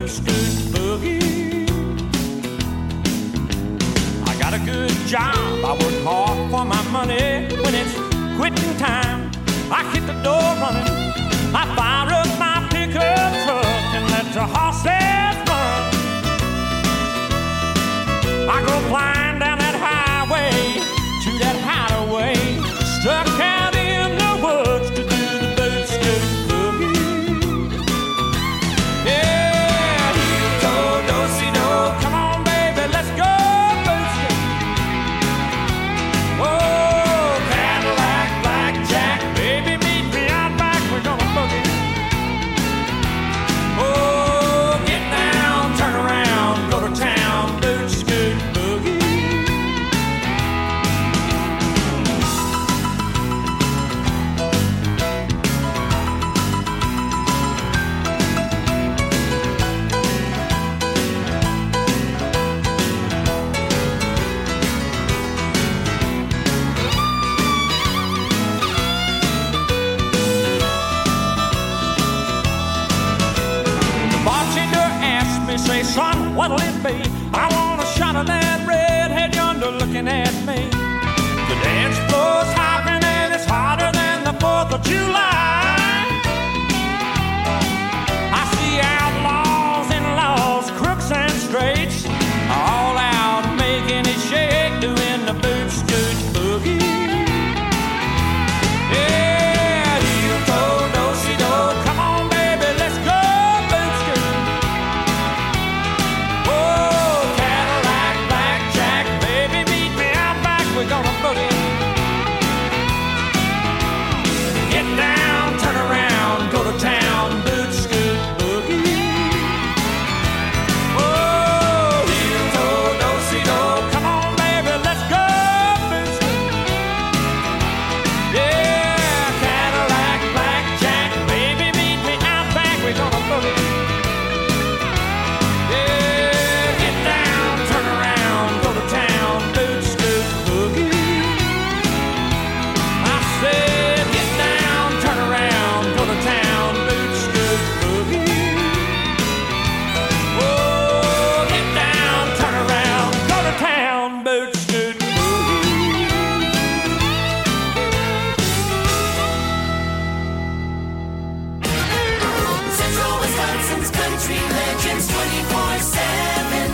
boot scoot boogie. I got a good job, I work hard for my money. When it's quitting time, I hit the door running. I fire up my pickup truck and let the horses run. I go flying down that highway to that hideaway, stuck out in the woods to do the boot scoot boogie. Yeah, do-si-do, come on baby, let's go boot scoot. Oh, Cadillac, blackjack, baby, meet me out back, we're gonna boogie. Oh, get down, turn around, go to town, boot scoot boogie. The bartender asked me, say, son, what'll it be? I want a shot of that redhead yonder looking at me. The dance floor's hopping and it's hotter than the 4th of July. I see outlaws and laws, crooks and straights, all out making it shake, doing the boot scoot boogie. Yeah, heel toe, do-si-do, come on baby, let's go boot scoot. Oh, Cadillac, blackjack, baby, meet me out back, we're gonna boogie. Get down, turn around, go to town, boot scoot boogie. Oh, heel toe, do-si-do, come on baby, let's go boot scoot. Yeah, Cadillac, blackjack, baby, meet me out back, we're gonna boogie. Yeah, get down, turn around, go to town, boot scoot boogie. I said, get down, turn around, go to town, boot scoot boogie. Oh, get down, turn around, go to town, boot scoot boogie. Central Wisconsin's country legends 24/7.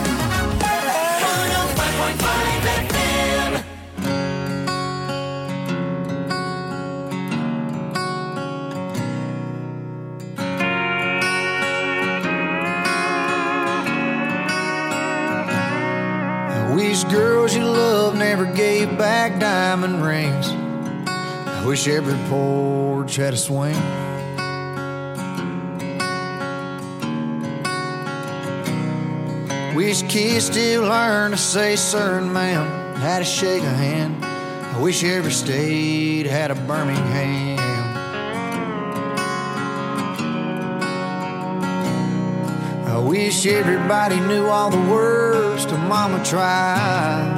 105.5 FM. I wish girls you love never gave back diamond rings. I wish every porch had a swing. Wish kids still learn to say sir and ma'am, how to shake a hand. I wish every state had a Birmingham. I wish everybody knew all the words to Mama Tried.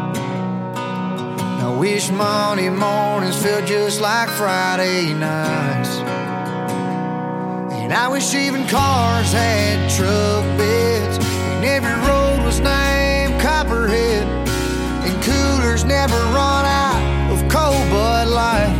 I wish Monday mornings felt just like Friday nights. And I wish even cars had truck beds, and every road was named Copperhead, and coolers never run out of cold Bud Light.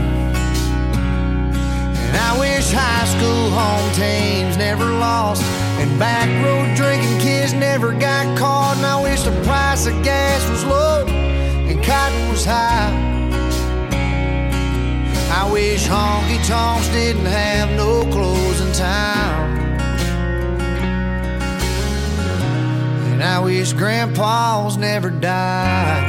And I wish high school home teams never lost, and back road drinking kids never got caught. And I wish the price of gas was low and cotton was high. I wish honky tonks didn't have no closing time. And I wish grandpas never died.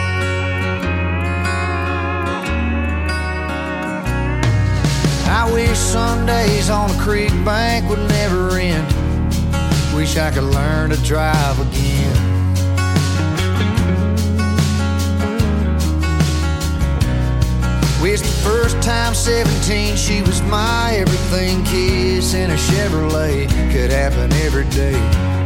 I wish Sundays on the creek bank would never end. Wish I could learn to drive again. Wish the first time 17 she was my everything. Kiss in a Chevrolet could happen every day.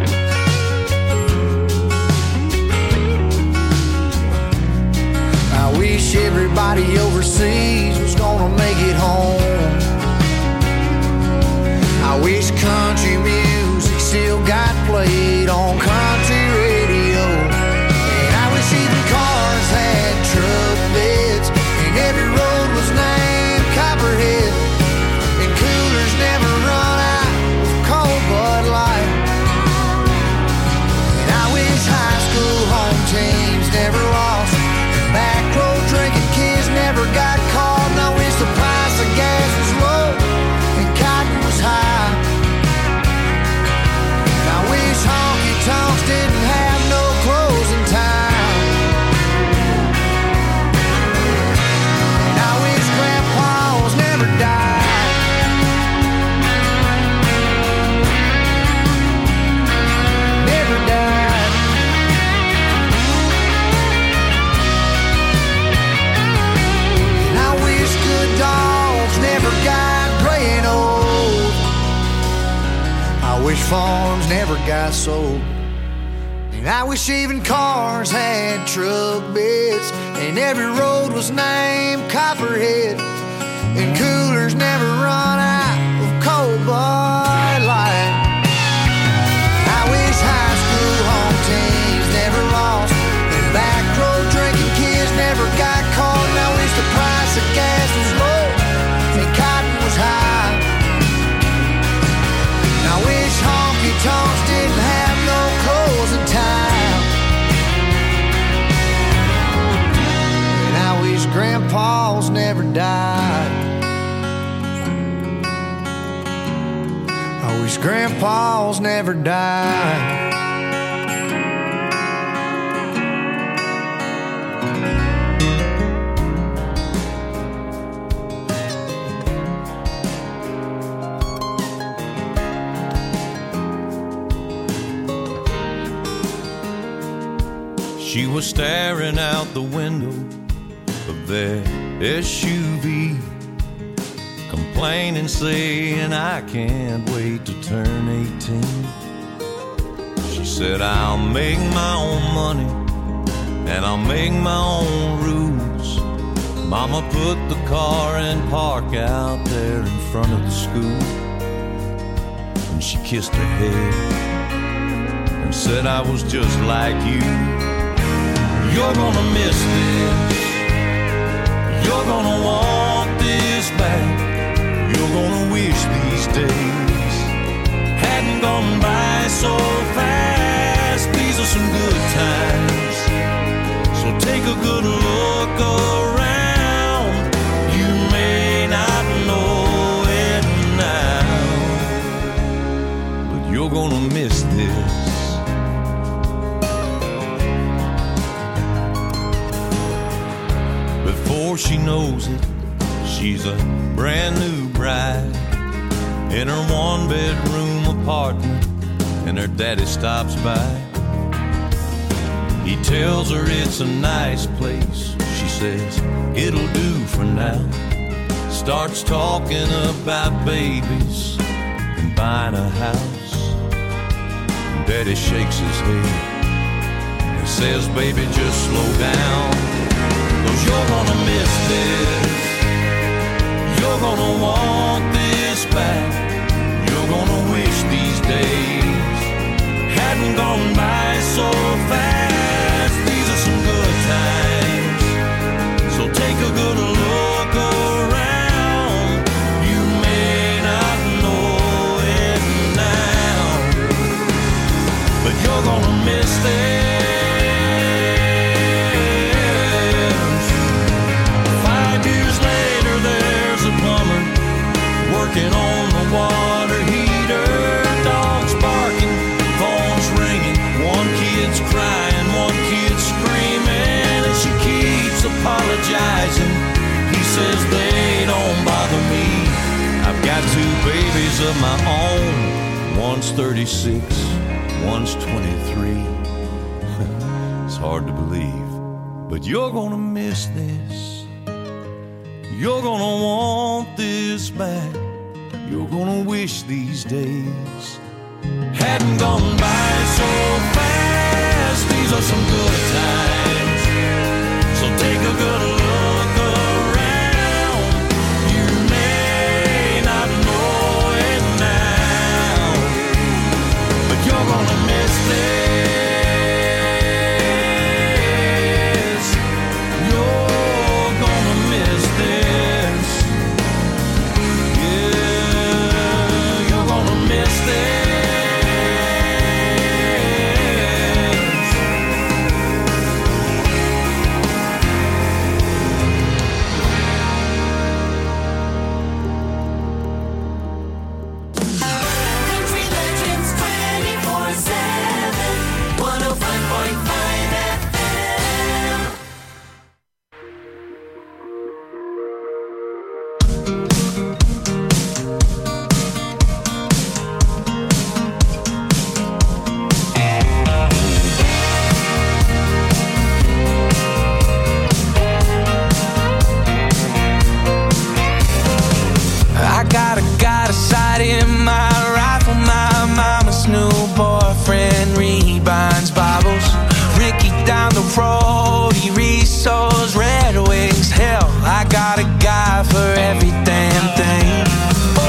I wish everybody overseas was gonna make it home. I wish country music still got night played on country radio. And I wish even cars had truck beds, and every road was named Copperhead, and coolers never run out of cold Bud Light. And I wish high school home teams never lost, and back road drinking kids never got caught. And I wish the price of gas was low and cotton was high. And I wish honky tonks didn't have no closing time. And I wish grandpas never died. Never died. And I wish good dogs never got gray and old. I wish farms never got sold. And I wish even cars had truck beds, and every road was named Copperhead, and coolers never run out of cold Bud Light. I wish high school home teams never lost, and back road drinking kids never got caught. And I wish the price of gas was low and cotton was high. And I wish honky tonks didn't have no closing time. And I wish grandpas never died. I wish grandpas never died. She was staring out the window of their SUV, complaining, saying, I can't wait to turn 18. She said, I'll make my own money and I'll make my own rules. Mama put the car and park out there in front of the school, and she kissed her head and said, I was just like you. You're gonna miss this. You're gonna want this back. You're gonna wish these days hadn't gone by so fast. These are some good times, so take a good look around. You may not know it now, but you're gonna miss this. Before she knows it, she's a brand new bride in her one-bedroom apartment, and her daddy stops by. He tells her it's a nice place. She says, it'll do for now. Starts talking about babies and buying a house. And daddy shakes his head and says, baby, just slow down. 'Cause you're gonna miss this. You're gonna want this back. You're gonna wish these days hadn't gone by so fast. These are some good times, so take a good look around. You may not know it now, but you're gonna miss this. Working on the water heater, dogs barking, phones ringing, one kid's crying, one kid's screaming, and she keeps apologizing. He says they don't bother me. I've got two babies of my own. One's 36, one's 23. It's hard to believe, but you're gonna miss this. You're gonna want this back. You're gonna wish these days hadn't gone by so fast. These are some good times, so take a good look around. You may not know it now, but you're gonna roadie, resource, Red Wings. Hell, I got a guy for every damn thing. Oh,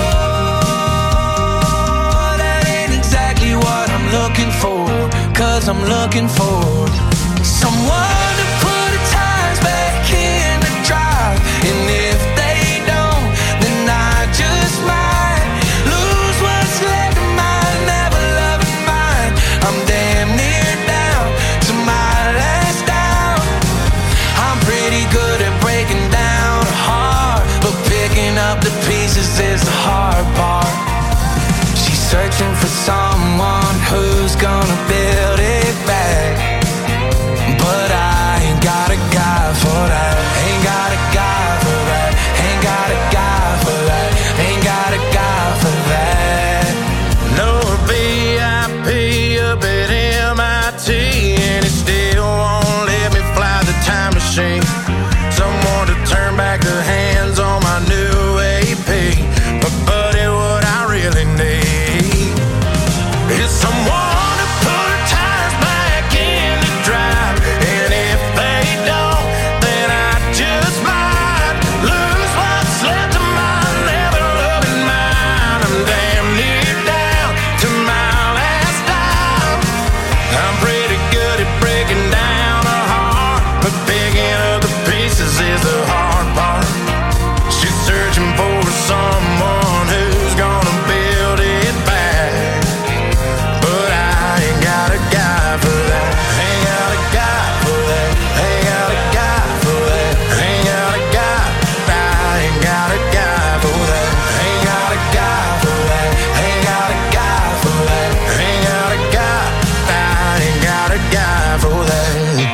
that ain't exactly what I'm looking for, 'cause I'm looking for someone to put the tires back in the drive. And if they don't, then I just might lose what's left of my never loving mind. I'm damn near down to my last down. I'm pretty good at breaking down a heart, but picking up the pieces is the hard part. She's searching for someone who's gonna build it back, but I ain't got a guy for that. Ain't got a guy for that. Ain't got a guy for that. Ain't got a guy for that. No VIP up at MIT, and it still won't let me fly the time machine. Someone to turn back the hands on my new AP. But buddy, what I really need is someone to put tires back in the drive. And if they don't, then I just might lose what's left of my never loving mind. I'm damn near down to my last dime. I'm pretty good at breaking down a heart, but picking up the pieces is the hard part. She's searching for someone who's gonna build it back, but I ain't got a guy for that. Ain't got a guy for that. Ain't got a guy for that. Ain't got a guy. I ain't got a guy for that. Ain't got a guy for that. Ain't got a guy for that. Ain't got a guy. I ain't got a guy for that.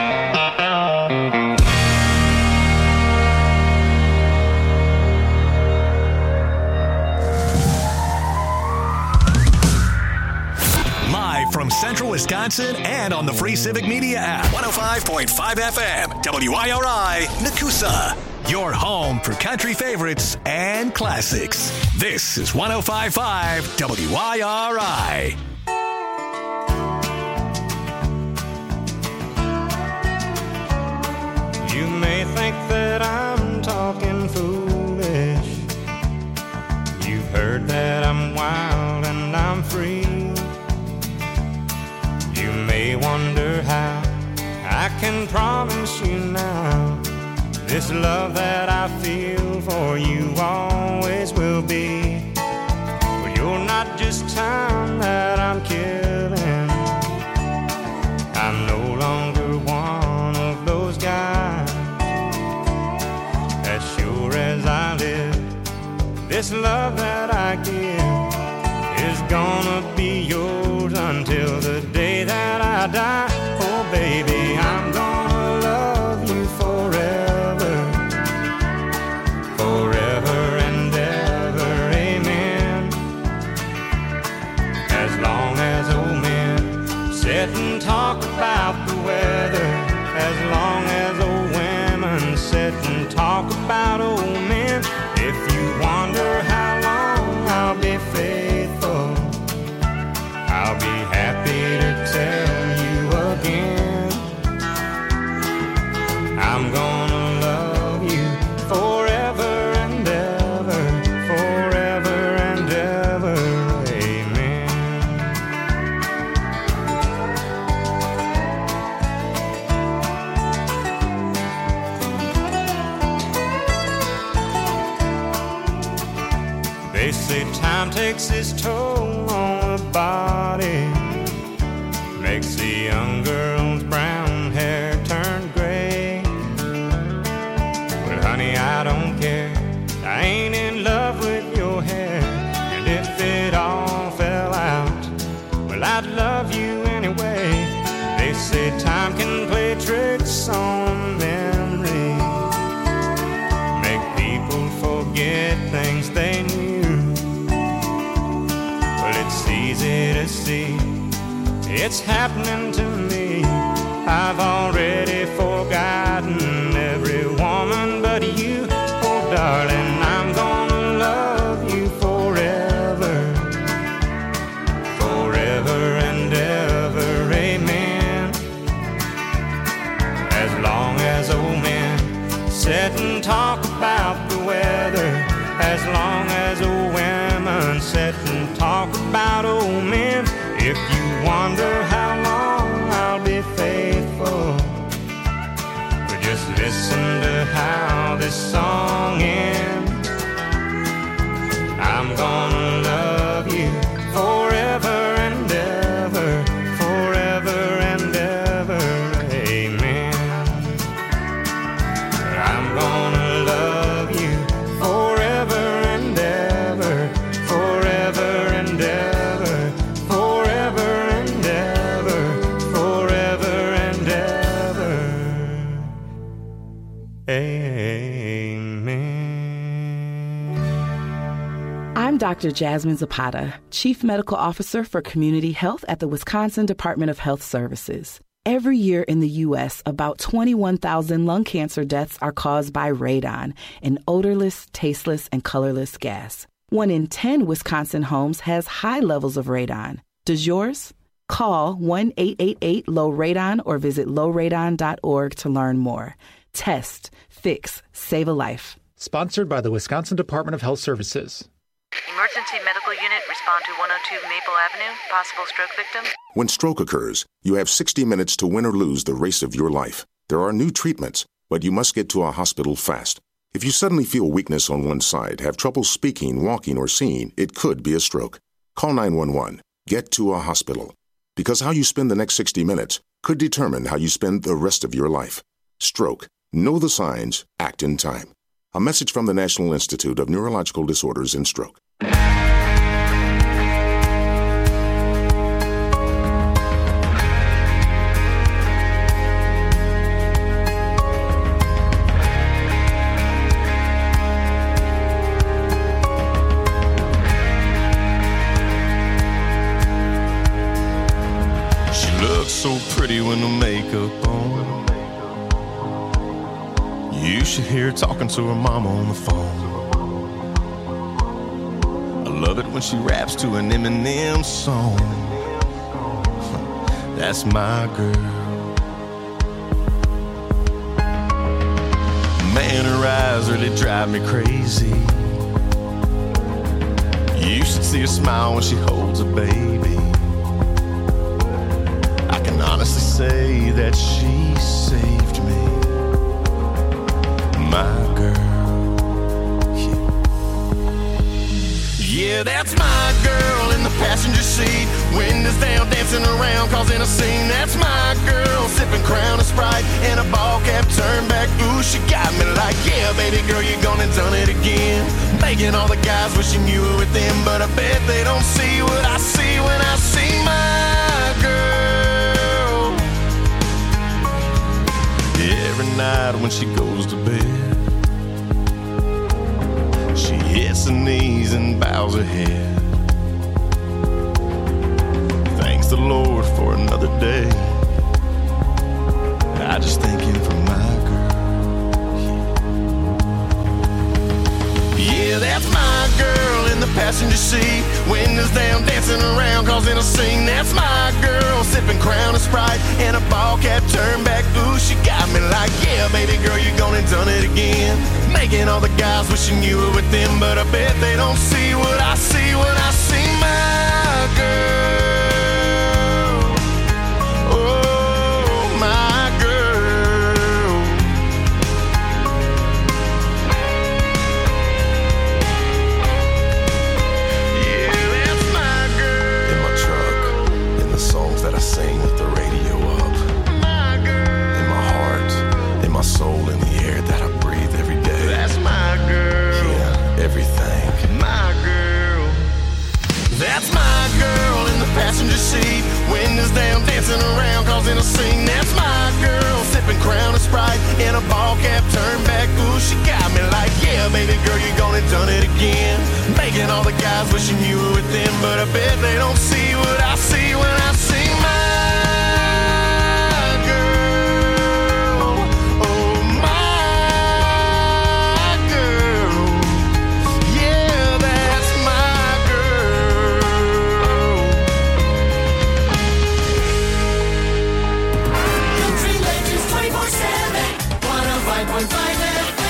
Live from Central Wisconsin and on the free Civic Media app. 105.5 FM, WIRI, Nakusa. Your home for country favorites and classics. This is 105.5 WIRI. You may think that I'm talking foolish. You've heard that I'm wild and I'm free. You may wonder how I can promise you now this love that I feel for you always will be. But you're not just time that I'm killing. I'm no longer one of those guys. As sure as I live, this love that I give is gonna be yours until the day that I die. Oh baby, I'm gonna love you forever, forever and ever, amen. As long as old men sit and talk about the weather, as long as old women sit and talk about old men. If you wonder how long I'll be faithful, I'll be happy to tell you again. I'm gonna love you forever and ever, forever and ever, amen. They say time takes its toll on the body, makes the young girl's brown hair turn gray. Well, honey, I don't care. I ain't in love with your hair. And if it all fell out, well, I'd love you anyway. They say time can play tricks on memory, make people forget things they knew. Well, it's easy to see it's happening to me. I've already forgotten every woman but you. Oh, darling, I'm gonna love you forever, forever and ever, amen. sit and talk about the weather as long as old women sit and talk about old men. If you wonder how long I'll be faithful, but just listen to how this song ends. I'm gonna love you forever and ever, forever and ever, amen. I'm gonna love you forever and ever, forever and ever, forever and ever, forever and ever, amen. I'm Dr. Jasmine Zapata, Chief Medical Officer for Community Health at the Wisconsin Department of Health Services. Every year in the U.S., about 21,000 lung cancer deaths are caused by radon, an odorless, tasteless, and colorless gas. 1 in 10 Wisconsin homes has high levels of radon. Does yours? Call 1-888-LOW-RADON or visit lowradon.org to learn more. Test, fix, save a life. Sponsored by the Wisconsin Department of Health Services. Emergency medical unit, respond to 102 Maple Avenue, possible stroke victim. When stroke occurs, you have 60 minutes to win or lose the race of your life. There are new treatments, but you must get to a hospital fast. If you suddenly feel weakness on one side, have trouble speaking, walking, or seeing, it could be a stroke. Call 911. Get to a hospital. Because how you spend the next 60 minutes could determine how you spend the rest of your life. Stroke. Know the signs. Act in time. A message from the National Institute of Neurological Disorders and Stroke. She looks so pretty with no makeup on. You should hear her talking to her mama on the phone. I love it when she raps to an Eminem song. That's my girl. Man, her eyes really drive me crazy. You should see her smile when she holds a baby. I can honestly say that she saved me. My girl. Yeah, that's my girl in the passenger seat. Windows down, dancing around, causing a scene. That's my girl, sipping Crown and Sprite and a ball cap turned back. Ooh, she got me like, yeah, baby girl, you gone and done it again. Making all the guys wishing you were with them, but I bet they don't see what I see when I see my girl. Every night when she goes to bed, she hits her knees and bows her head. Thanks the Lord for another day. I just thank him for my girl. Yeah, that's my girl in the passenger seat. Windows down, dancing around, causing a scene. That's my girl, sipping Crown and Sprite and a ball cap turned back. Ooh, she got me like, yeah, baby girl, you gone and done it again. Making all the guys wishing you were with them, but I bet they don't see what I see when I see my girl. Oh, my girl. Yeah, that's my girl. In my truck, in the songs that I sing with the radio up. My girl. In my heart, in my soul, in the air that I breathe every day. That's my girl. Yeah, everything. My girl. That's my girl in the passenger seat. Windows down, dancing around, causing a scene. That's my girl, sipping Crown and Sprite and a ball cap turned back. Ooh, she got me like, yeah, baby girl, you gone and done it again. Making all the guys wishing you were with them, but I bet they don't see what I see when I see my girl. Oh, my girl. Yeah, that's my girl. Country Legends 24/7, 105.5 FM.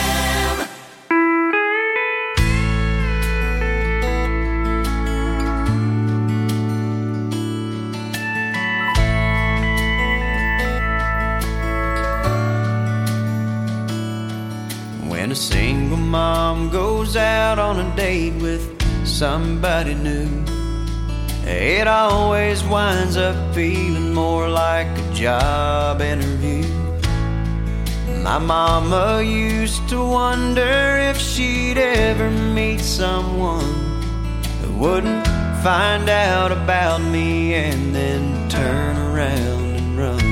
a single mom goes out on a date with somebody new, it always winds up feeling more like a job interview. My mama used to wonder if she'd ever meet someone who wouldn't find out about me and then turn around and run.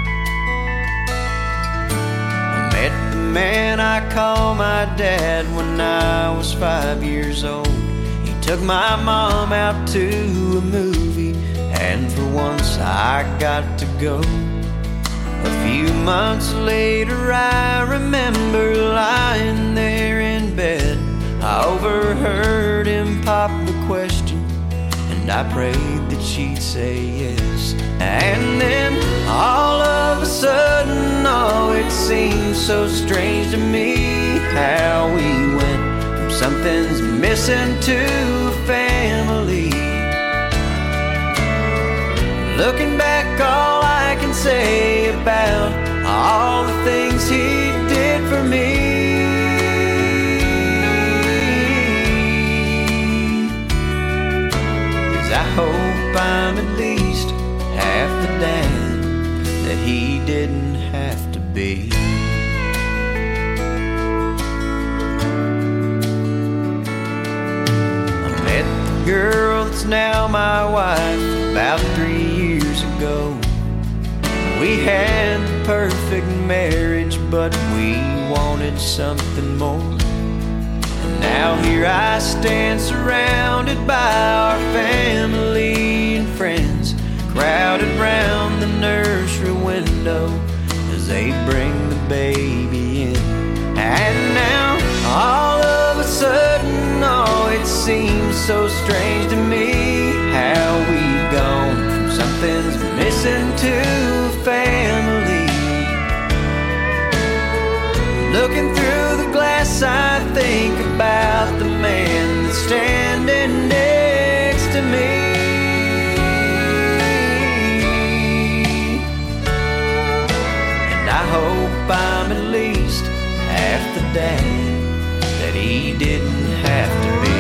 I met the man I call my dad when I was 5 years old. He took my mom out to a movie, and for once I got to go. A few months later I remember lying there in bed. I overheard him pop the question, and I prayed that she'd say yes. And then all of a sudden, oh, it seemed so strange to me how we went from something's missing to a family. Looking back, all I can say about all the things he did for me is I hope I'm at least half the dad that he didn't have to be. I met the girl that's now my wife about 3 years ago. We had the perfect marriage, but we wanted something more. And now here I stand surrounded by our family and friends, crowded round the nursery window as they bring the baby in. And now all of a sudden, oh, it seems so strange to me how we've gone from something's missing to a family. Looking through the glass, I think about the man that's standing next to me. And I hope I'm at least half the dad that he didn't have to be.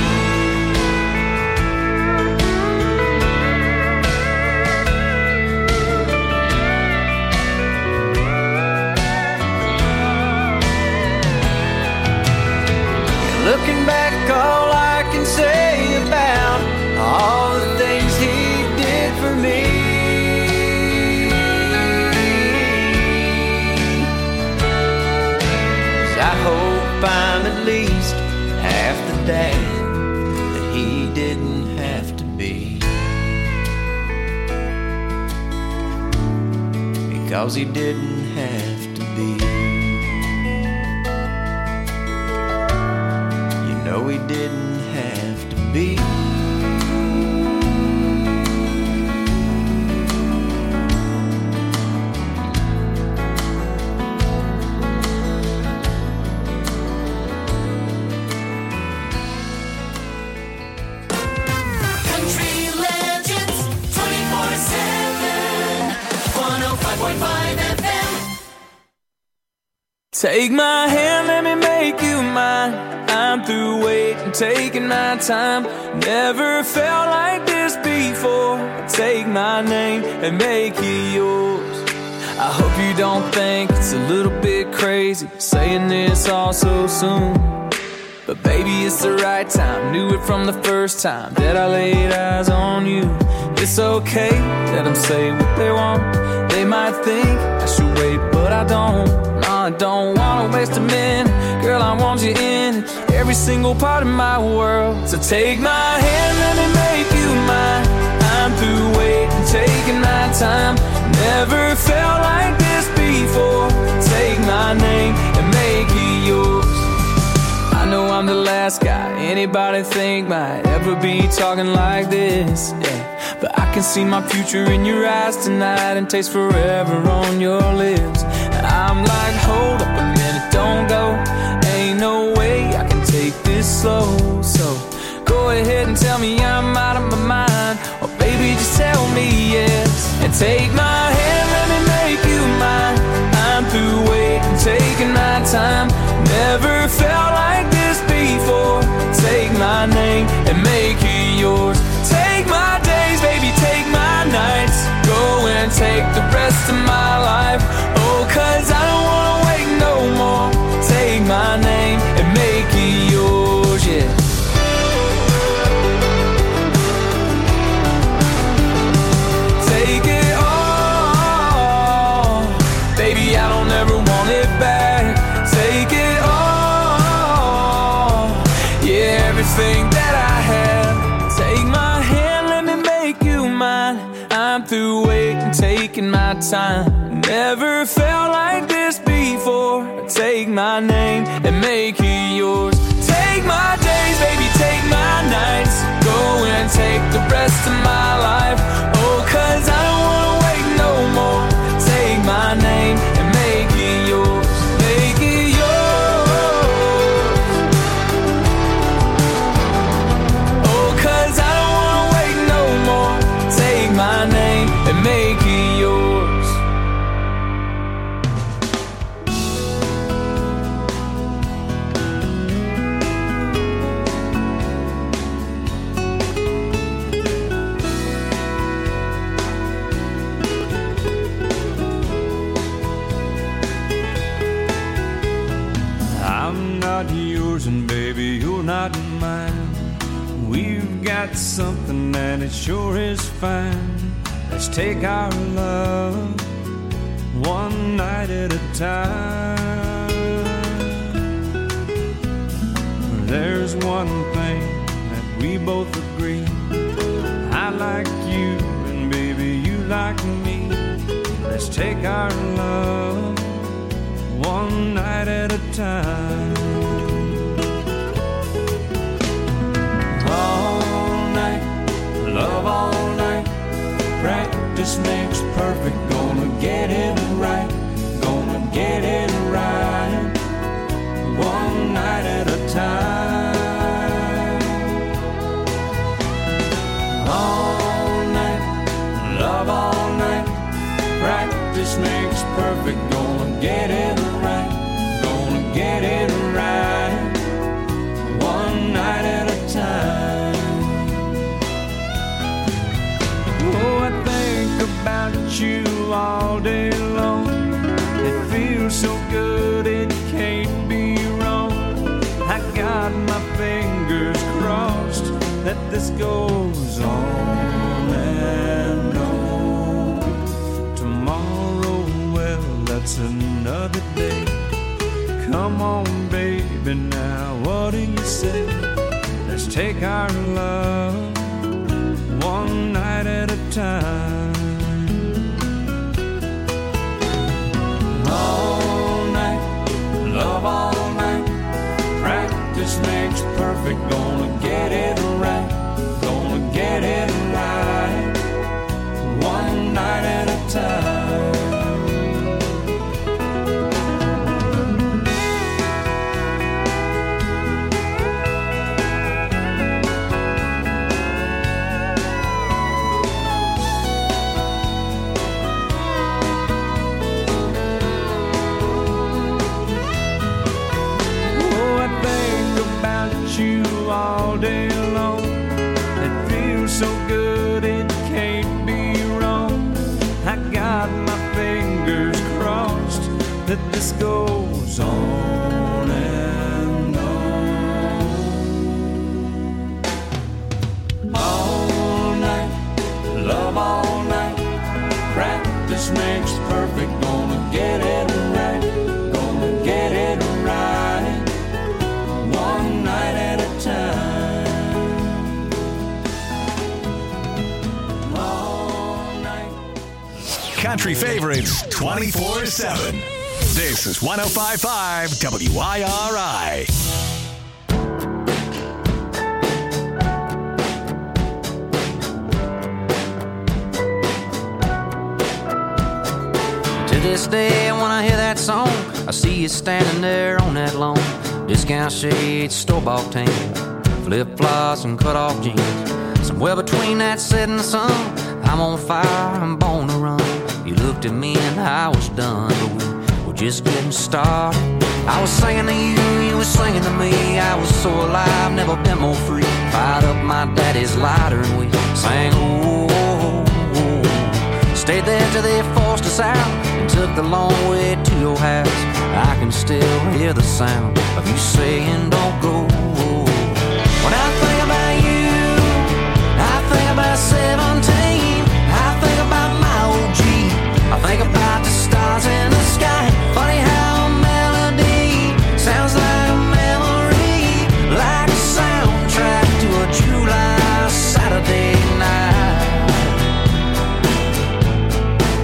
Looking back, all I can say about all the things he did for me is I hope I'm at least half the dad that he didn't have to be, because he didn't have to be. No, he didn't have to be. Country Legends 24/7 105.5 FM. Take my hand, let me make you mine. I'm through waiting, taking my time. Never felt like this before. Take my name and make it yours. I hope you don't think it's a little bit crazy saying this all so soon, but baby, it's the right time. Knew it from the first time that I laid eyes on you. It's okay, let them say what they want. They might think I should wait, but I don't. I don't wanna waste a minute. Girl, I want you in every single part of my world. So take my hand, let me make you mine. I'm through waiting, taking my time. Never felt like this before. Take my name and make it yours. I know I'm the last guy anybody think might ever be talking like this, yeah. But I can see my future in your eyes tonight and taste forever on your lips. I'm like, hold up a minute, don't go. Ain't no way I can take this slow. So go ahead and tell me I'm out of my mind, or baby, just tell me yes. And take my hand, let me make you mine. I'm through waiting, taking my time. Never taking my time. Never felt like this before. Take my name and make it yours. Take my days, baby, take my nights. Go and take the rest of my life. Oh, 'cause I don't wanna wait no more. Take my name and make it yours. Make it yours. Oh, 'cause I don't wanna wait no more. Take my name and make it yours. Not yours and baby, you're not mine. We've got something that it sure is fine. Let's take our love one night at a time. There's one thing that we both agree. I like you and baby, you like me. Let's take our love one night at a time. All night, love all night. Practice makes perfect. Gonna get it right. Gonna get it right. One night at a time. All night, love all night. Practice makes perfect. Gonna get it right. Gonna get it right. One night at a time. Oh, I think about you all day long. It feels so good, it can't be wrong. I got my fingers crossed that this goes on and on. Tomorrow, well, that's another day. Come on, baby, now what do you say? Let's take our love one night at a time. All night, love all night. Practice makes perfect. Gonna get it right. Gonna get it right. One night at a time. You all day long. It feels so good, it can't be wrong. I got my fingers crossed that this goes on and on. All night, love all night. Practice makes perfect. Gonna get it right. Gonna get it right. One night at a time. All night. Country favorites 24/7. This is 105.5 WIRI. To this day, when I hear that song, I see you standing there on that lawn. Discount shades, store-bought tan, flip-flops and cut-off jeans. Somewhere between that setting sun, I'm on fire, I'm born to run. You looked at me and I was done, but we were just getting started. I was singing to you, you were singing to me. I was so alive, never been more free. Fired up my daddy's lighter and we sang, oh, oh, oh. Stayed there till they forced us out and took the long way to your house. I can still hear the sound of you saying don't go. When I think about you, I think about 17. I think about my old Jeep. I think about the stars in the sky. Funny how a melody sounds like a memory, like a soundtrack to a July Saturday night.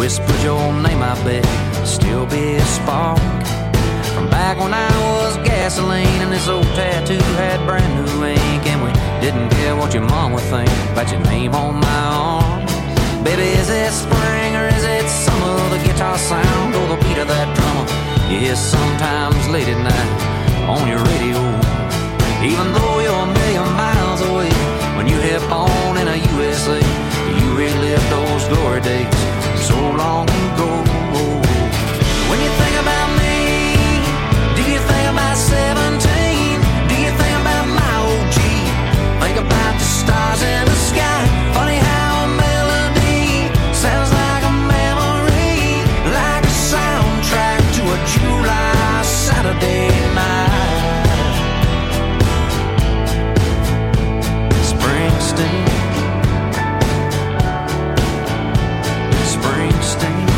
whispered your name, I bet still be a spark from back when I was gasoline and this old tattoo had brand new ink, and we didn't care what your mom would think about your name on my arm. Baby, is it spring or is it summer? The guitar sound or the beat of that drummer you hear sometimes late at night on your radio. Even though you're a million miles away, when you hit on in a USA, you relive those glory days so long ago. When you think about me, do you think about 17? Do you think about my old Jeep? Think about the stars in the sky. Funny how a melody sounds like a memory, like a soundtrack to a July Saturday night. Springsteen, Springsteen.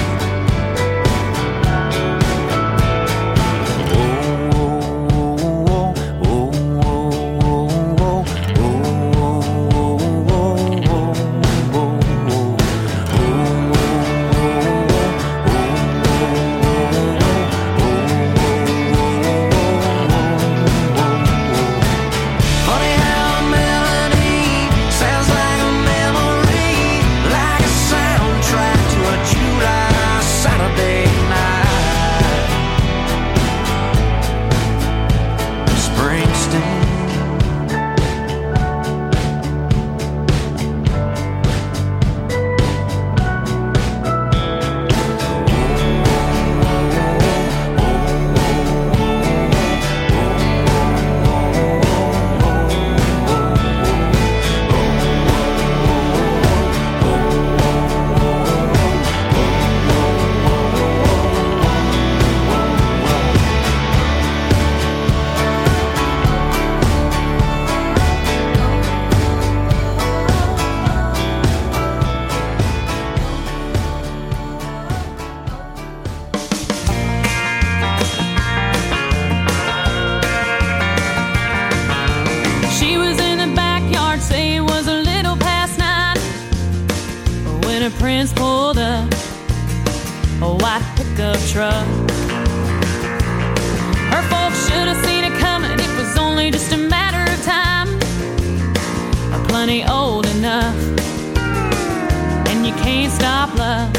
Prince pulled up a white pickup truck. Her folks should have seen it coming. It was only just a matter of time. Plenty old enough, and you can't stop love.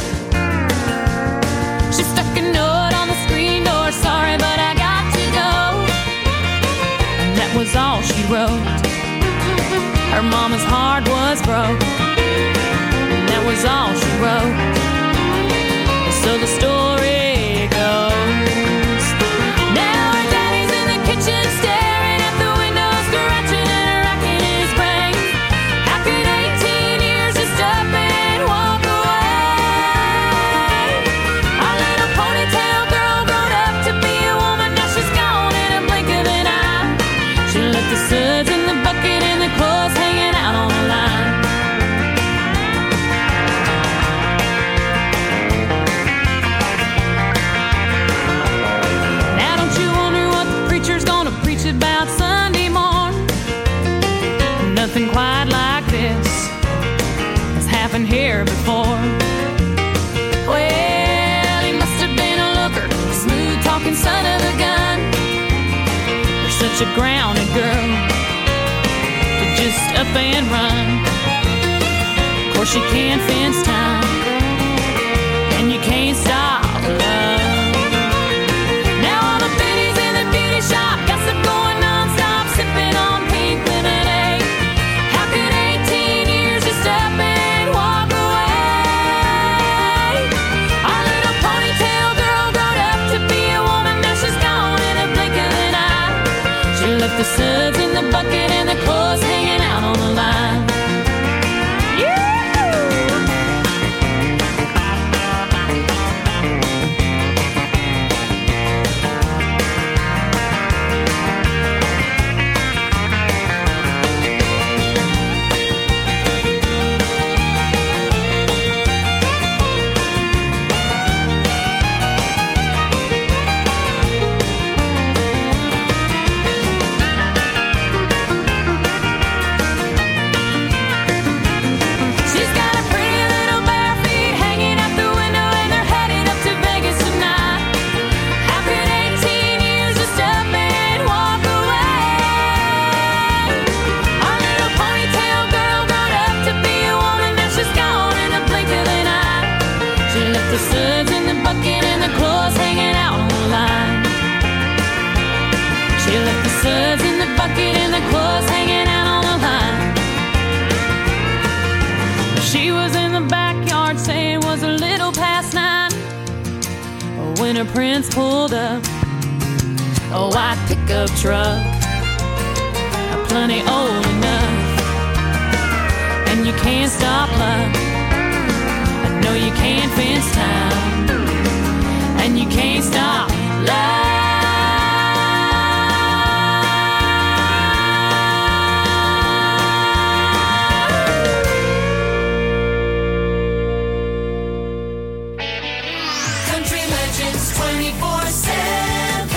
She stuck a note on the screen door. Sorry, but I got to go. And that was all she wrote. Her mama's heart was broke. That was all she wrote. So the story goes. Now her daddy's in the kitchen staring at the window, scratching and racking his brain. How could 18 years just up and walk away? Our little ponytail girl grown up to be a woman. Now she's gone in a blink of an eye. She left the suds in the bucket and the clothes hanging out on the line. About Sunday morn, nothing quite like this has happened here before. Well, he must have been a looker, smooth talking son of a gun. You're such a grounded girl to just up and run. Of course you can't fence time, and you can't stop love. Shop, gossip going non-stop, sipping on pink lemonade. How could 18 years just up and walk away? Our little ponytail girl grown up to be a woman. Now she's gone in a blink of an eye. She left the suds in the bucket and the clothes hanging out on the line. Yeah. when her prince pulled up. A white pickup truck, plenty old enough. And you can't stop love. I know you can't fence time. And you can't stop love. Country Legends 24/7.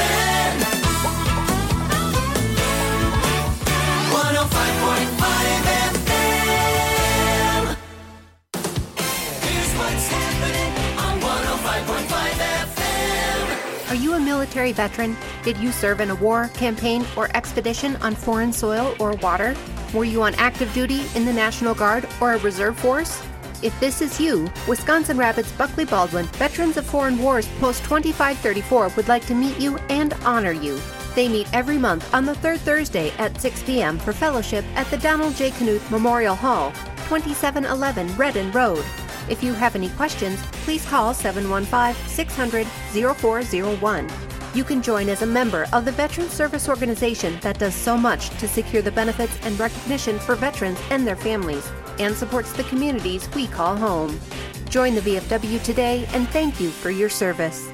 105.5 FM. Here's what's happening on 105.5 FM. Are you a military veteran? Did you serve in a war, campaign, or expedition on foreign soil or water? Were you on active duty in the National Guard or a reserve force? If this is you, Wisconsin Rapids Buckley Baldwin Veterans of Foreign Wars Post 2534 would like to meet you and honor you. They meet every month on the third Thursday at 6 p.m. for fellowship at the Donald J. Knuth Memorial Hall, 2711 Redden Road. If you have any questions, please call 715-600-0401. You can join as a member of the Veteran Service Organization that does so much to secure the benefits and recognition for veterans and their families, and supports the communities we call home. Join the VFW today, and thank you for your service.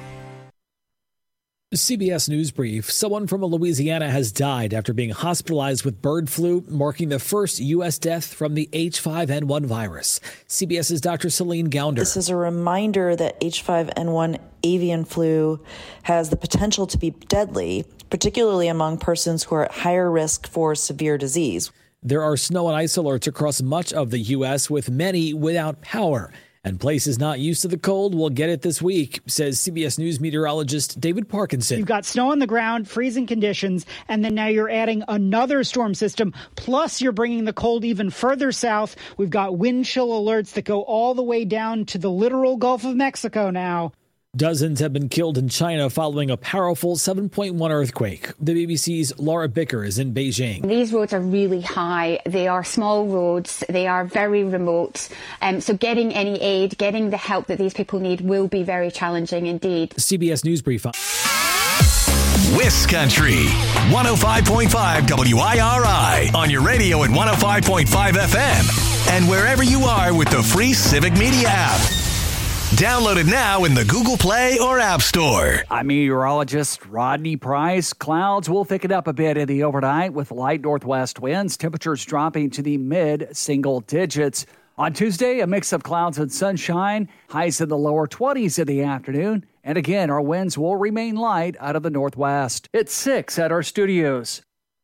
CBS News Brief. Someone from Louisiana has died after being hospitalized with bird flu, marking the first U.S. death from the H5N1 virus. CBS's Dr. Celine Gounder. This is a reminder that H5N1 avian flu has the potential to be deadly, particularly among persons who are at higher risk for severe disease. There are snow and ice alerts across much of the U.S., with many without power. And places not used to the cold will get it this week, says CBS News meteorologist David Parkinson. You've got snow on the ground, freezing conditions, and then now you're adding another storm system. Plus, you're bringing the cold even further south. We've got wind chill alerts that go all the way down to the literal Gulf of Mexico now. Dozens have been killed in China following a powerful 7.1 earthquake. The BBC's Laura Bicker is in Beijing. These roads are really high. They are small roads. They are very remote. So getting any aid, getting the help that these people need will be very challenging indeed. CBS News Brief. Wiss Country, 105.5 WIRI on your radio at 105.5 FM and wherever you are with the free Civic Media app. Download it now in the Google Play or App Store. I'm meteorologist Rodney Price. Clouds will thicken up a bit in the overnight with light northwest winds. Temperatures dropping to the mid-single digits. On Tuesday, a mix of clouds and sunshine. Highs in the lower 20s in the afternoon. And again, our winds will remain light out of the northwest. It's 6 at our studios.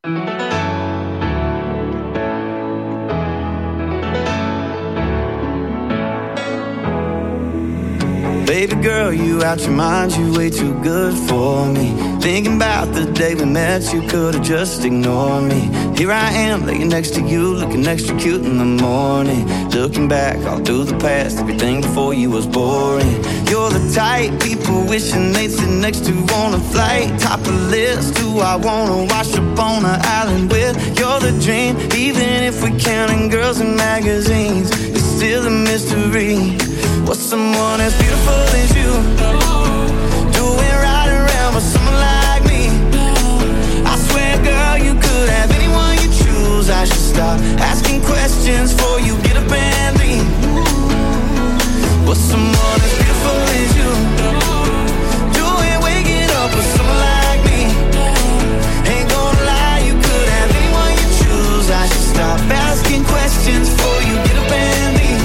Baby girl, you out your mind, you way too good for me. Thinking about the day we met, you could've just ignored me. Here I am, laying next to you, looking extra cute in the morning. Looking back all through the past, everything before you was boring. You're the type people wishing they'd sit next to on a flight. Top of the list, who I wanna wash up on an island with. You're the dream, even if we're counting girls in magazines. It's still a mystery. What's someone as beautiful as you doing right around with someone like me? I swear, girl, you could have anyone you choose. I should stop asking questions before you get up and leave. What's someone as beautiful as you doing waking up with someone like me? Ain't gonna lie, you could have anyone you choose. I should stop asking questions before you get up and leave.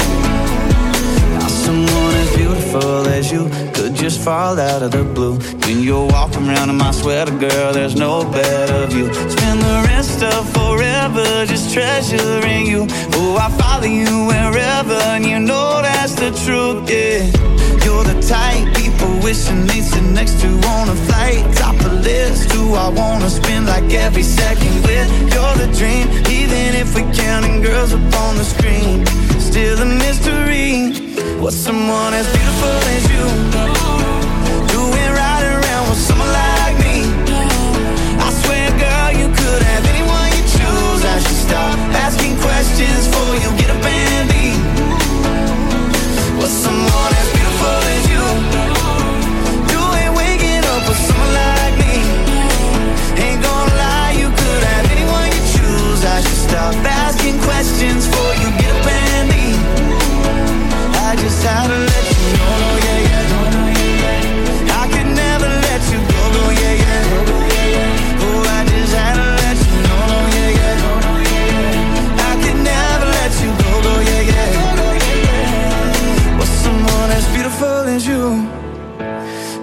Someone as beautiful as you could just fall out of the blue. When you're walking around in my sweater, girl, there's no better view. Spend the rest of forever just treasuring you. Oh, I follow you wherever, and you know that's the truth, yeah. You're the type people wishing they'd sit next to on a flight. Top of the list, who I wanna spend like every second with. You're the dream, even if we're counting girls up on the screen. Still a mystery. What's someone as beautiful as you doing right around with someone like me? I swear, girl, you could have anyone you choose. I should stop asking questions before you get up and leave. What's someone as beautiful as you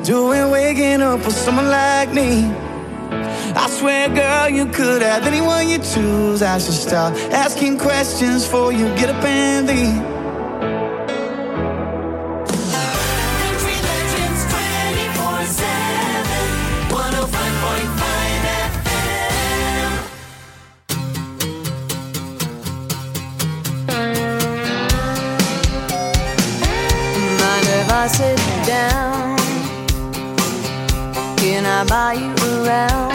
doing waking up with someone like me? I swear, girl, you could have anyone you choose. I should stop asking questions before you get up and leave. Country Legends 24/7, 105.5 FM. Mind if I sit down? Can I buy you around?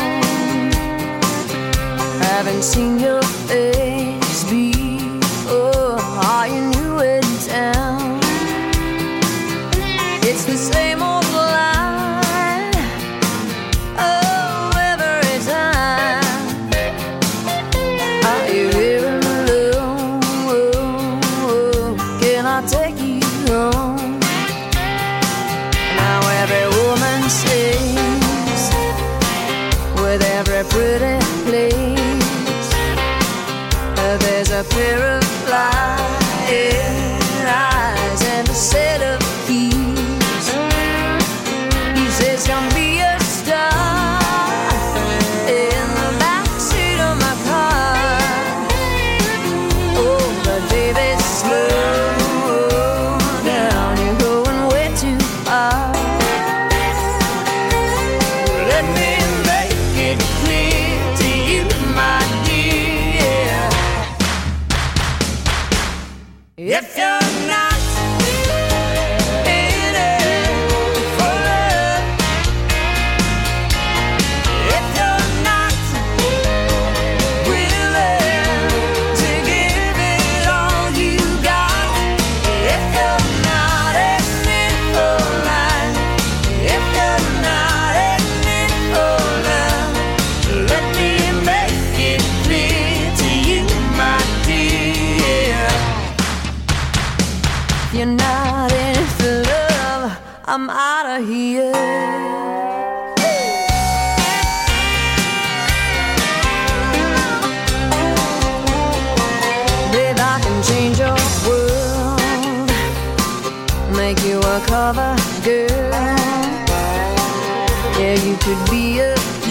Haven't seen your face before. Are you new in town? It's the same old line. Oh, every time. Are you here alone? Can I take you home? Now every woman sings with every pretty place. There's a pair of flying eyes and a set of keys. He says, "Come be a star in the backseat of my car." Oh, but baby, slow down, you're going way too far. Let me make it clear to you, my dear. If you're not in it for love, if you're not willing to give it all you got, if you're not in it for life, if you're not in it for love, let me make it clear to you, my dear. If you're not in it for love, I'm out of here. Babe, I can change your world, make you a cover girl. Yeah, you could be a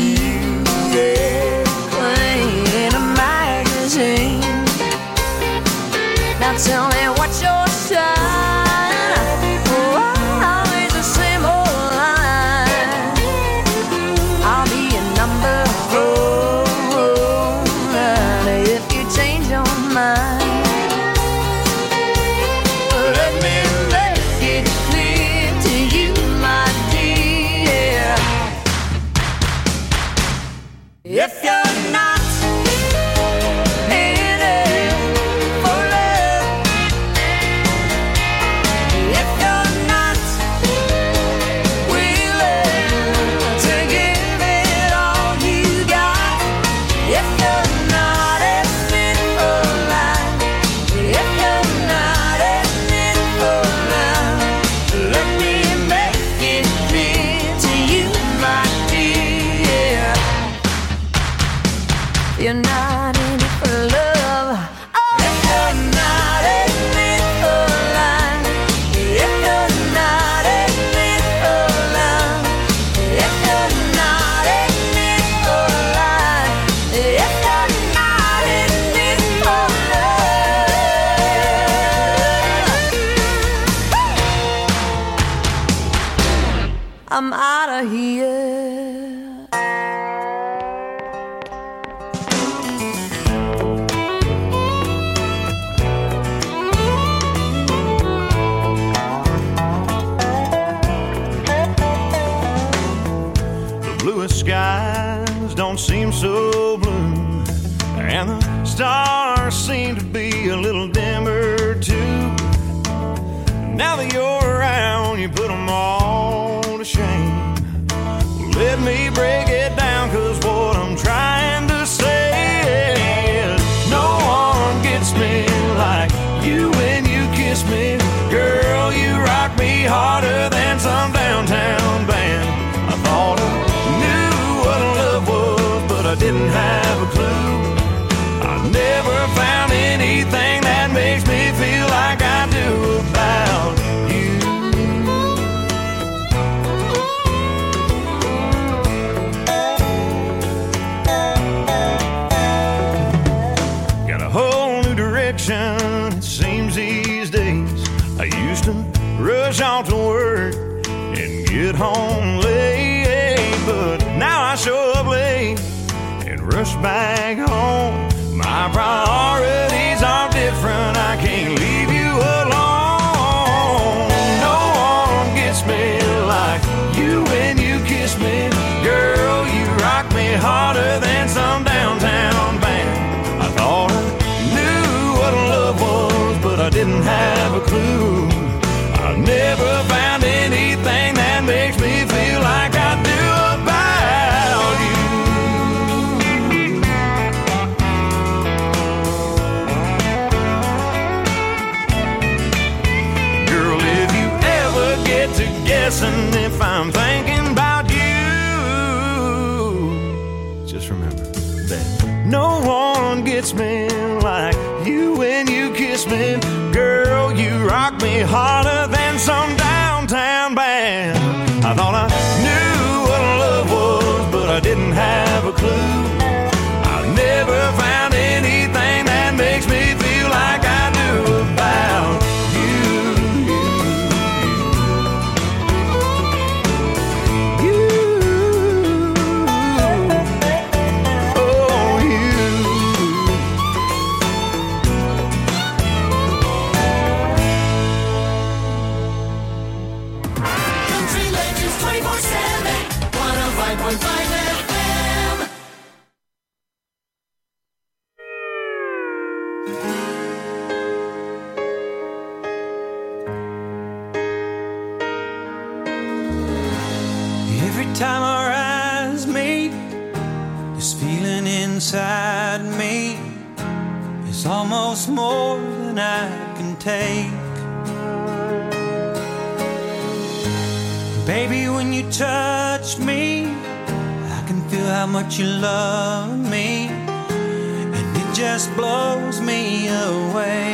queen in a magazine. Now tell me what's your sign? Oh, always the same old line. I'll be a number 4 if you change your mind. Let me make it clear to you, my dear. If you're not in it for love, if you're not willing to give it all you got, if you're not in it for life, if you're not in it for love, let me make it clear to you, my dear. You're not in it for love. If you're not in it for life, if you're not in it for love, if you're not in it for life, if you're not in it for love, I'm out of here. The bluest skies don't seem so blue, and the stars seem to be a little dimmer too. Now that you're around, you put them all to shame. Let me break it down, 'cause what I'm trying to say is no one gets me like you when you kiss me. Girl, you rock me harder than some downtown band. I thought I knew what love was, but I didn't have a clue. I never found anything that makes me feel like I do about you. rush off to work and get home late. But now I show up late and rush back home. My priorities are different. I can't leave you alone. No one gets me like you when you kiss me. Girl, you rock me harder than some downtown band. I thought I knew what love was, but I didn't have a clue. I never found anything that makes me feel like I do about you. Girl, if you ever get to guessing if I'm thinking about you, just remember that no one gets me like you when you kiss me. Girl, you rock me harder than some downtown band. I thought I knew what love was, but I didn't have a clue. I never found anything that makes me feel like I do about Country Legends 24/7, 105.5 FM. Every time our eyes meet, this feeling inside me is almost more than I can take. Baby, when you touch me, I can feel how much you love me, and it just blows me away.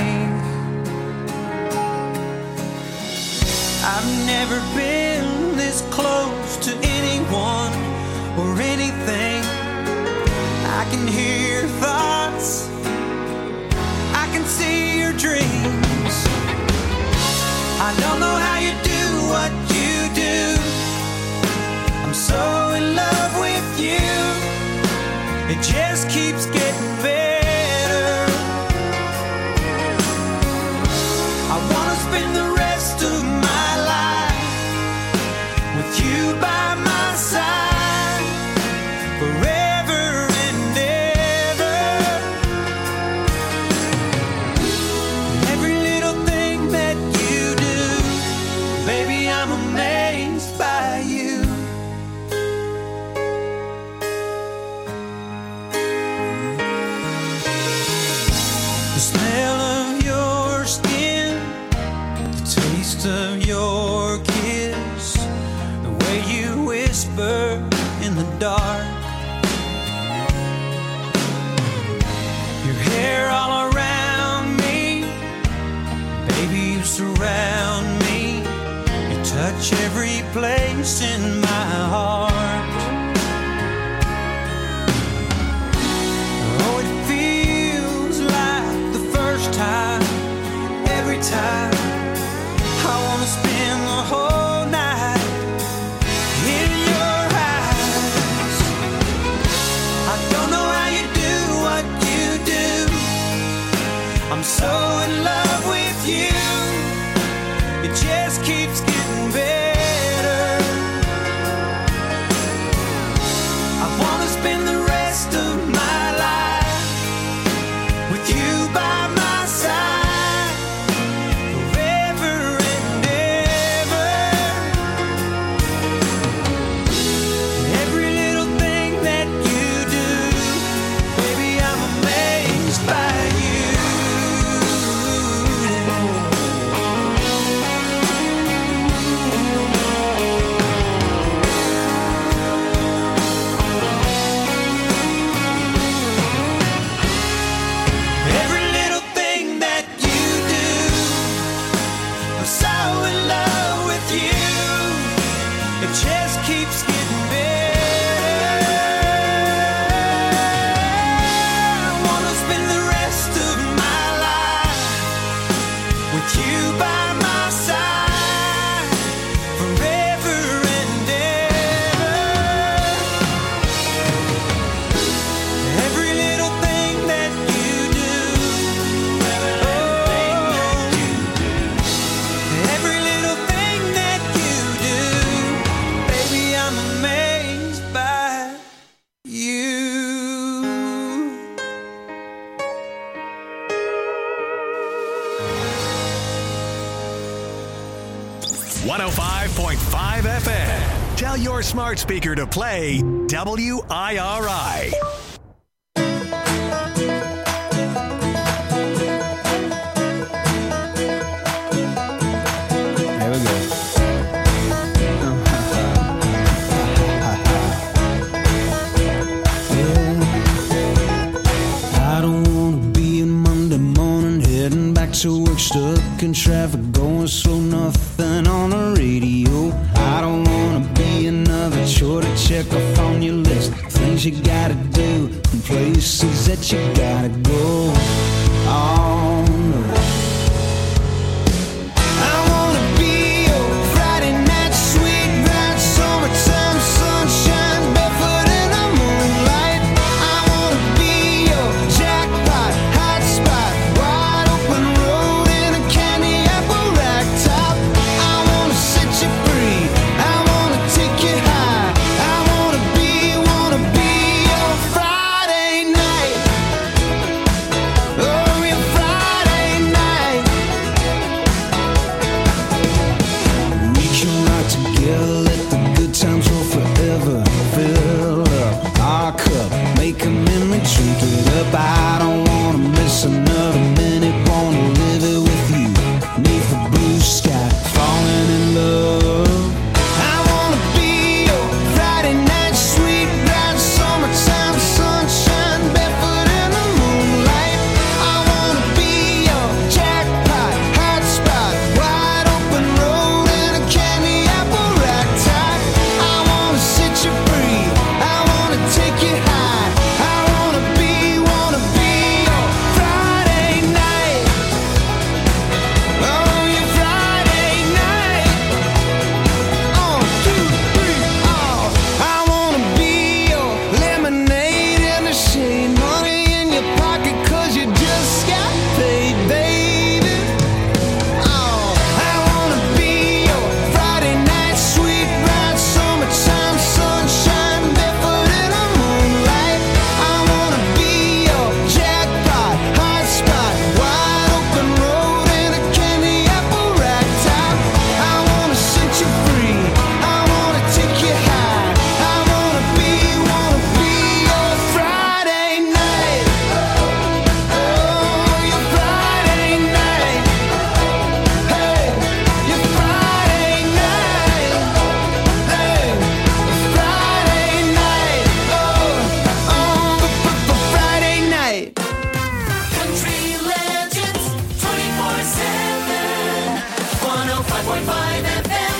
I've never been this close to anyone or anything. I can hear your thoughts, I can see your dreams. I don't know how you do what you do. I'm so in love with you. It just keeps getting better. I wanna spend the rest of my life with you by my side, forever and ever. Every little thing that you do, baby, I'm amazed by you. The smell of your skin, the taste of your kiss, the way you whisper in the dark, your hair all around me, baby, you surround me, you touch every place in my heart. Oh, it feels like the first time, every time. I wanna spend the whole night in your eyes. I don't know how you do what you do. I'm so in love with you. It just keeps getting better. I wanna spend the rest of my life with you by my side, forever and ever. Every little thing that you do, baby, I'm amazed by you. 105.5 FM. Tell your smart speaker to play WIRI. There we go. I don't wanna be a Monday morning heading back to work, stuck in traffic, going slow, nothing on the radio. I don't wanna be another chore to check off on your list, things you gotta do and places that you gotta go. Oh no. I wanna be your Friday night sweet ride, summertime sunshine, barefoot in the moonlight. I wanna be your jackpot, hot spot, wide open road in a candy apple rack top. I wanna set you free, I wanna take you high. I wanna be your Friday night. Oh, your Friday night. We can rock together, let the good times roll forever. Fill up our cup, make a memory, drink it up. I don't wanna miss another minute, wanna live it with you. Neath the blue sky, falling in love. I wanna be your Friday night sweet ride, summertime sunshine, barefoot in the moonlight. I wanna be your jackpot, hot spot, wide open road in a candy apple rack top. I wanna set you free, I wanna take you high. I wanna be your Friday night. Oh, your Friday night. 1, 2, 3, oh. I wanna be your lemonade in the shade, money in your pocket 'cause you just got paid, baby. Oh, I wanna be your Friday night sweet ride, summertime sunshine, barefoot in the moonlight. I wanna be your jackpot, hot spot, wide open road in a candy apple rack top. I wanna set you free, I wanna take you high. I wanna be your Friday night. Oh, your Friday night. Hey, your Friday night. Hey, Friday night. Friday night. Country legends 24/7. 105.5 FM.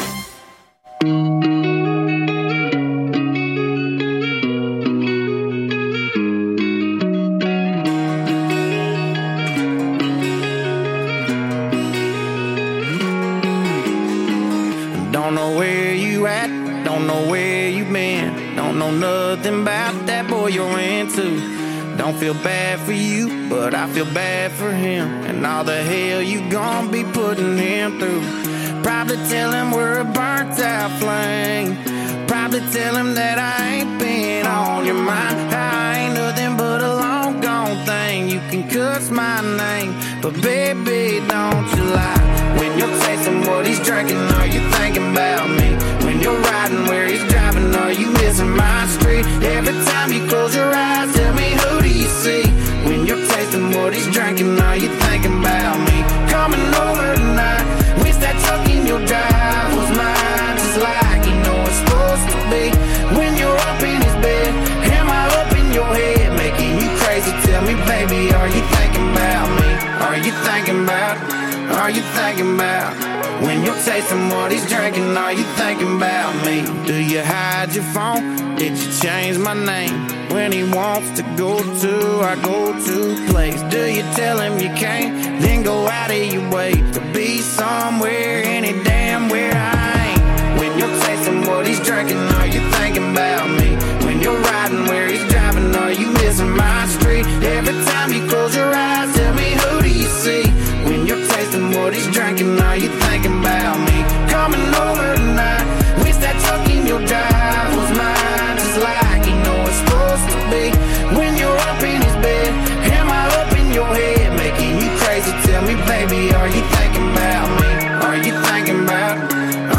Don't know where you at, don't know where you been, don't know nothing about that boy you're into. Don't feel bad for you, but I feel bad for him and all the hell you gon' be putting him through. Probably tell him we're a burnt out flame, probably tell him that I ain't been on your mind. I ain't nothing but a long gone thing. You can cuss my name, but baby, don't you lie. When you're tasting what he's drinking, are you thinking about me? When you're riding where he's driving, are you missing my street? Every time you close your eyes, tell me, who do you see? When you're tasting what he's drinking, are you thinking about me? Coming over tonight, wish that truck in your drive was mine, just like you know it's supposed to be. When you're up in his bed, am I up in your head, making you crazy? Tell me, baby, are you thinking about me? Are you thinking about? Are you thinking about? When you're tasting what he's drinking, are you thinking about me? Do you hide your phone? Did you change my name? When he wants to go to our go-to place, do you tell him you can't, then go out of your way to be somewhere, any damn where I ain't? When you're tasting what he's drinking, are you thinking about me? When you're riding where he's driving, are you missing my street? Every time you close your eyes, tell me, who do you see? When you're tasting what he's drinking, are you thinking about me? Coming over tonight, wish that truck in your drive was mine, just like you know it's supposed to be. When you're up in his bed, am I up in your head, making you crazy? Tell me, baby, are you thinking about me? Are you thinking about?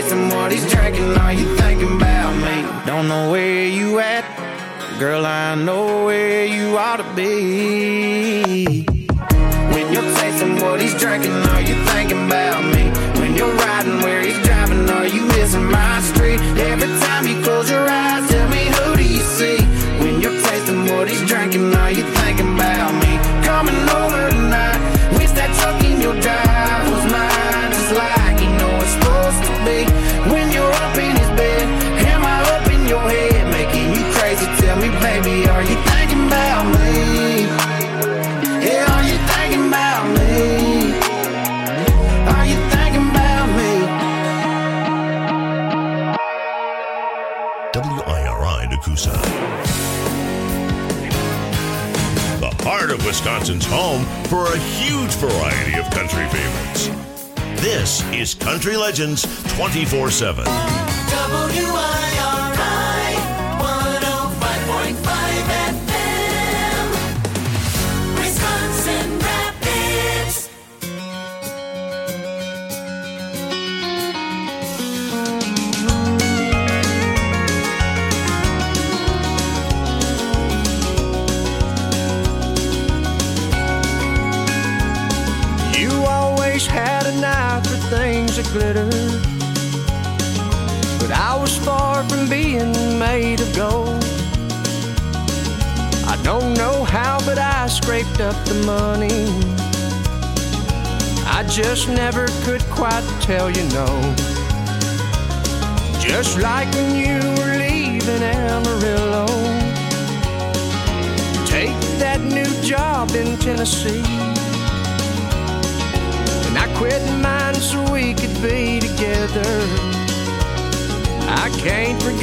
chasing what he's drinking? Are you thinking about me? Don't know where you at, girl, I know where you ought to be. When you're tasting what he's drinking, are you thinking about me? When you're riding where he's driving, are you missing my street? Every time you close your eyes, tell me, who do you see? When you're tasting what he's drinking, are you thinking about me? Coming over tonight, wish that truck in your drive was mine, just like you know it's supposed to be. When you're up in his bed, am I up in your head, making you crazy? Tell me, baby, are you thinking about me? Yeah, are you thinking about me? Are you thinking about me? WIRI Nakusa. The heart of Wisconsin's home for a huge variety of country favorites. This is Country Legends 24/7. WIRI 105.5 FM, Wisconsin Rapids. You always had an eye for things that glitter, but I was far from being made of gold. I don't know how, but I scraped up the money. I just never could quite tell you no. Just like when you were leaving Amarillo, take that new job in Tennessee. And I quit mine so we could be together. I can't forget